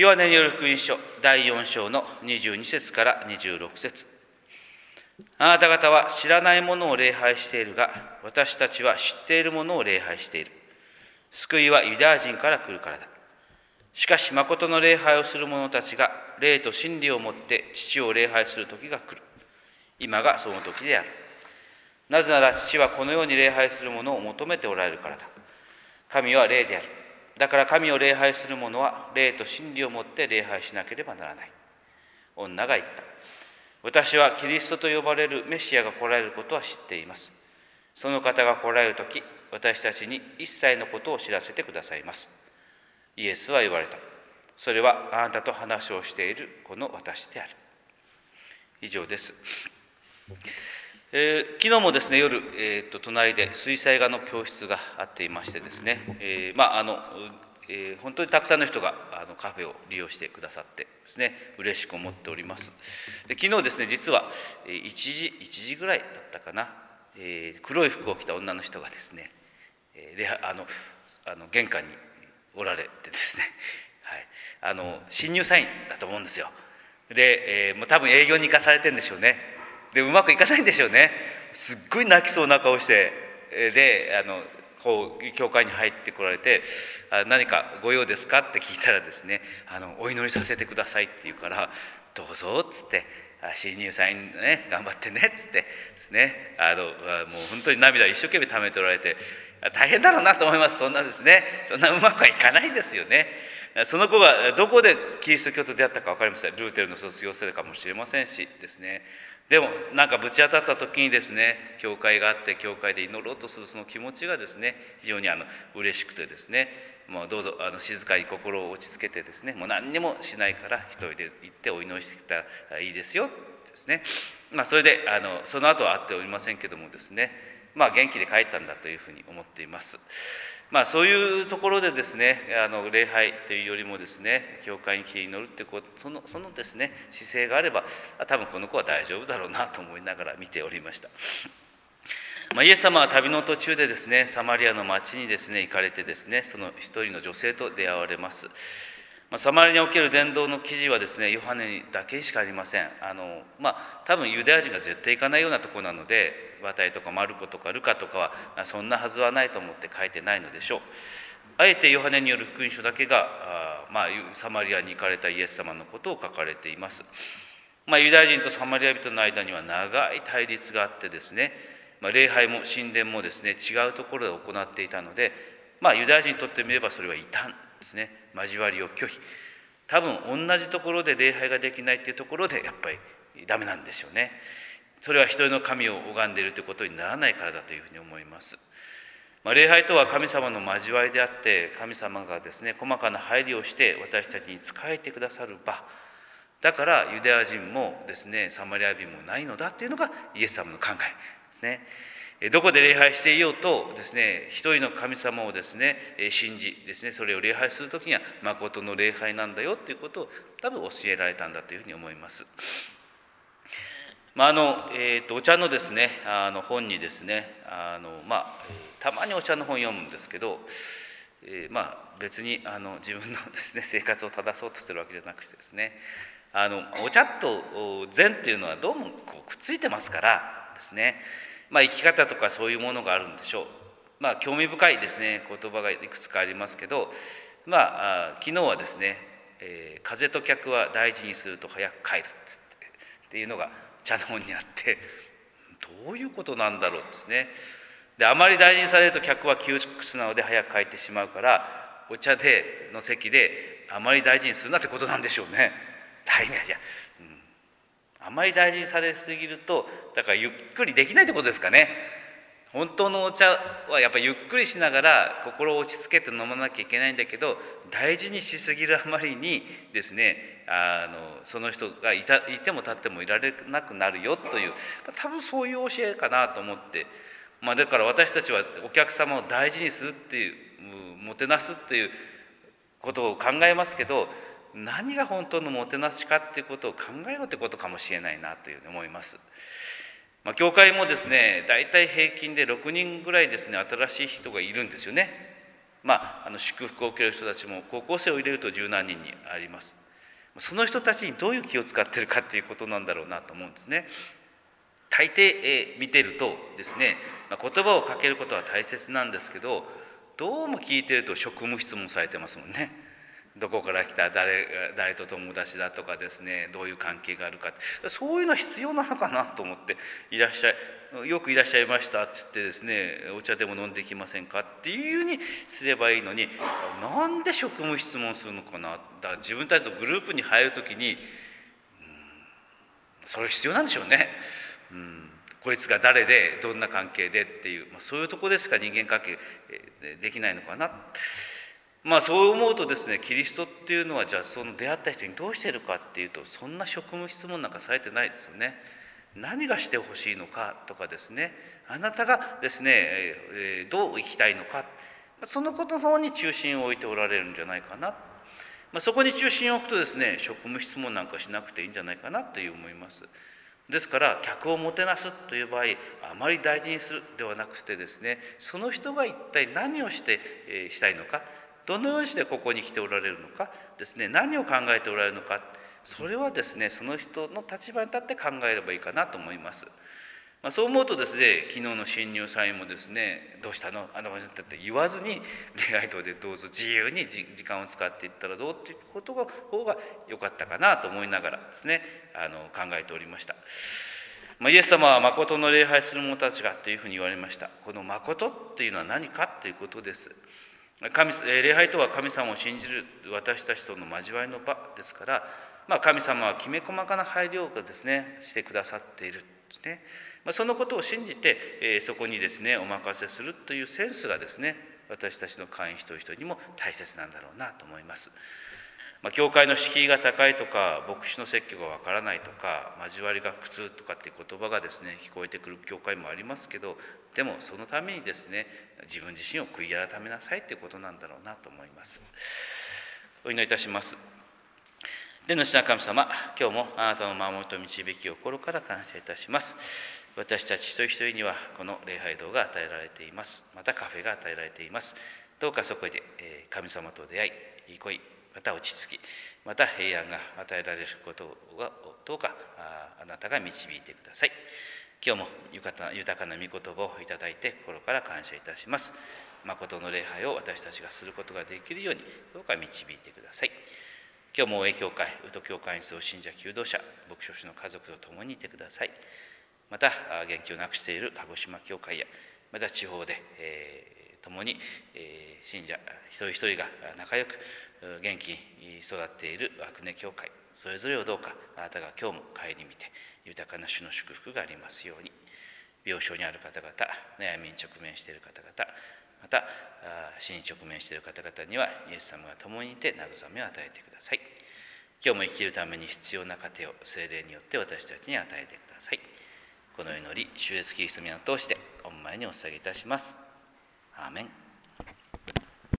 ヨハネによる福音書第4章の22節から26節。あなた方は知らないものを礼拝しているが、私たちは知っているものを礼拝している。救いはユダヤ人から来るからだ。しかし誠の礼拝をする者たちが霊と真理をもって父を礼拝する時が来る。今がその時である。なぜなら父はこのように礼拝する者を求めておられるからだ。神は霊である。だから神を礼拝する者は霊と真理をもって礼拝しなければならない。女が言った。私はキリストと呼ばれるメシアが来られることは知っています。その方が来られるとき、私たちに一切のことを知らせてくださいます。イエスは言われた。それはあなたと話をしているこの私である。以上です。昨日もですね、夜、隣で水彩画の教室があっていましてですね、本当にたくさんの人がカフェを利用してくださってですね、嬉しく思っております。で昨日ですね、実は1時ぐらいだったかな、黒い服を着た女の人がですね、玄関におられてですね、はい、新入社員だと思うんですよ。で、もう多分営業に行かされてるんでしょうね。でうまくいかないんでしょうね。すっごい泣きそうな顔して、でこう教会に入ってこられて、何かご用ですかって聞いたらですね、お祈りさせてくださいって言うから、どうぞっつって、新入社員ね、頑張ってねっつってですね、もう本当に涙を一生懸命ためておられて、大変だろうなと思います。そんなですね、そんなうまくはいかないですよね。その子がどこでキリスト教と出会ったか分かりません。ルーテルの卒業生かもしれませんしですね。でもなんかぶち当たった時にですね、教会があって教会で祈ろうとするその気持ちがですね、非常に嬉しくてですね、もうどうぞ静かに心を落ち着けてですね、もう何にもしないから一人で行ってお祈りしてきたらいいですよですね。それでその後は会っておりませんけどもですね、元気で帰ったんだというふうに思っています。そういうところでですね、礼拝というよりもですね、教会に来て祈るってそのですね、姿勢があれば、多分この子は大丈夫だろうなと思いながら見ておりました。イエス様は旅の途中でですね、サマリアの町にですね、行かれてですね、その一人の女性と出会われます。サマリアにおける伝道の記事はですね、ヨハネだけしかありません。多分ユダヤ人が絶対行かないようなところなので、マタイとかマルコとかルカとかはそんなはずはないと思って書いてないのでしょう。あえてヨハネによる福音書だけがサマリアに行かれたイエス様のことを書かれています。ユダヤ人とサマリア人の間には長い対立があってですね、礼拝も神殿もですね、違うところで行っていたので、ユダヤ人にとってみればそれは異端ですね。交わりを拒否。多分同じところで礼拝ができないっていうところでやっぱりダメなんでしょうね。それは一人の神を拝んでいるということにならないからだというふうに思います。礼拝とは神様の交わりであって、神様がですね、細かな配慮をして私たちに仕えてくださる場だから、ユダヤ人もですね、サマリア人もないのだというのがイエス様の考えですね。どこで礼拝していようとですね、一人の神様をですね、信じですね、それを礼拝するときには誠の礼拝なんだよということを多分教えられたんだというふうに思います。お茶のですね、本にですね、たまにお茶の本読むんですけど、別に自分のですね、生活を正そうとしてるわけじゃなくてですね、お茶と禅っていうのはどうもこうくっついてますからですね、生き方とかそういうものがあるんでしょう。興味深いですね、言葉がいくつかありますけど、昨日はですね、風と客は大事にすると早く帰るっていうのが茶の本にあって、どういうことなんだろうですね。で、あまり大事にされると客は窮屈なので早く帰ってしまうから、お茶の席であまり大事にするなってことなんでしょうね。あまり大事にされすぎると、だからゆっくりできないってことですかね。本当のお茶はやっぱりゆっくりしながら心を落ち着けて飲まなきゃいけないんだけど、大事にしすぎるあまりにですね、その人がいても立ってもいられなくなるよという、多分そういう教えかなと思って、だから私たちはお客様を大事にするっていう、もてなすっていうことを考えますけど、何が本当のもてなしかっていうことを考えろってことかもしれないなというふうに思います。教会もですね、大体平均で6人ぐらいですね、新しい人がいるんですよね。 祝福を受ける人たちも高校生を入れると十何人にあります。その人たちにどういう気を使っているかっていうことなんだろうなと思うんですね。大抵、見てるとですね、言葉をかけることは大切なんですけど、どうも聞いてると職務質問されてますもんね。どこから来た、誰と友達だとかですね、どういう関係があるか、そういうのは必要なのかなと思って、よくいらっしゃいましたって言ってですね、お茶でも飲んでいきませんかっていうふうにすればいいのに、なんで職務質問するのかな。だから自分たちのグループに入るときに、それ必要なんでしょうね。こいつが誰でどんな関係でっていう、そういうところでしか人間関係できないのかな。そう思うとですね、キリストっていうのはじゃあその出会った人にどうしているかっていうと、そんな職務質問なんかされてないですよね。何がしてほしいのかとかですね、あなたがですね、どう生きたいのか、そのことの方に中心を置いておられるんじゃないかな。そこに中心を置くとですね、職務質問なんかしなくていいんじゃないかなという思います。ですから客をもてなすという場合、あまり大事にするではなくてですね、その人が一体何をしたいのか、どのようにしてここに来ておられるのかですね、何を考えておられるのか、それはですね、その人の立場に立って考えればいいかなと思います。そう思うとですね、昨日の新入社員もですね、どうしたのって言わずに、礼拝堂でどうぞ自由に時間を使っていったらどうっていうことが方が良かったかなと思いながらですね、考えておりました。イエス様は誠の礼拝する者たちがというふうに言われました。この誠っていうのは何かということです。礼拝とは神様を信じる私たちとの交わりの場ですから、神様はきめ細かな配慮をですねしてくださっているんですね。そのことを信じて、そこにですねお任せするというセンスがですね、私たちの会員一人一人にも大切なんだろうなと思います。教会の敷居が高いとか、牧師の説教がわからないとか、交わりが苦痛とかっていう言葉がですね聞こえてくる教会もありますけど、でもそのためにですね、自分自身を悔い改めなさいということなんだろうなと思います。お祈りいたします。天の父なる神様、今日もあなたの守りと導きを心から感謝いたします。私たち一人一人にはこの礼拝堂が与えられています。またカフェが与えられています。どうかそこで神様と出会い、憩い、また落ち着き、また平安が与えられることをどうかあなたが導いてください。今日も豊かな御言葉をいただいて心から感謝いたします。誠の礼拝を私たちがすることができるようにどうか導いてください。今日も大江教会、宇都教会に住む信者求道者、牧師の家族と共にいてください。また元気をなくしている鹿児島教会や、また地方で、共に、信者一人一人が仲良く元気に育っている阿久根教会、それぞれをどうかあなたが今日も顧みて豊かな主の祝福がありますように。病床にある方々、悩みに直面している方々、また死に直面している方々にはイエス様が共にいて慰めを与えてください。今日も生きるために必要な糧を聖霊によって私たちに与えてください。この祈り、主イエスキリストの皆を通して御前にお捧げいたします。アーメン。